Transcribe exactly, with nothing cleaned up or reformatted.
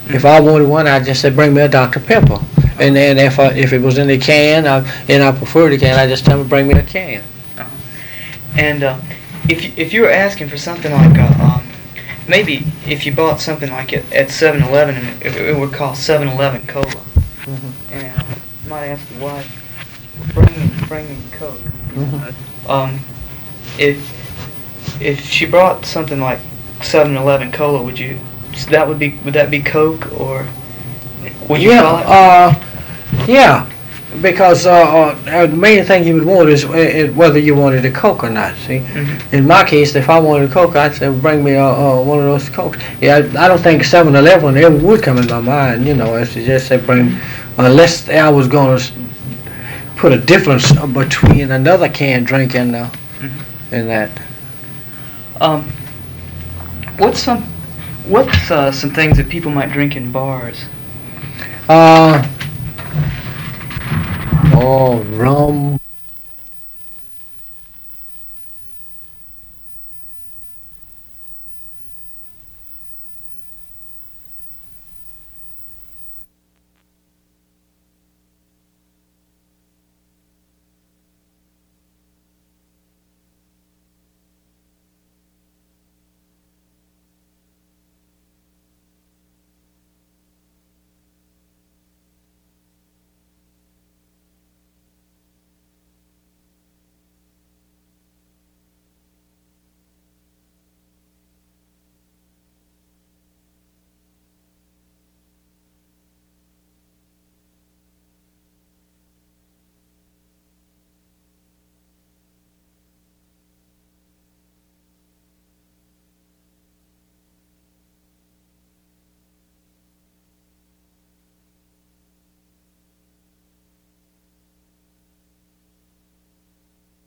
If I wanted one, I'd just say, bring me a Doctor Pepper. And then if I, if it was in the can, I, and I prefer the can, I just tell them, bring me a can. Uh-huh. And uh, if you, if you were asking for something like a, um, maybe if you bought something like it at seven eleven and it, it would call seven eleven Cola, Mm-hmm. and uh, you might ask your wife, bring me, bring me Coke. Mm-hmm. Um, if if she brought something like seven eleven Cola, would you? That would be would that be Coke or would you Yeah, call it? uh, yeah, because uh, uh, the main thing you would want is, uh, is whether you wanted a Coke or not. See, Mm-hmm. in my case, if I wanted a Coke, I'd say, bring me uh, uh, one of those Cokes. Yeah, I, I don't think seven eleven ever would come in my mind. You know, as to just say bring, unless I was gonna s- put a difference between another canned drink and uh, Mm-hmm. and that. Um, what's some what's uh, some things that people might drink in bars? Uh, oh, rum,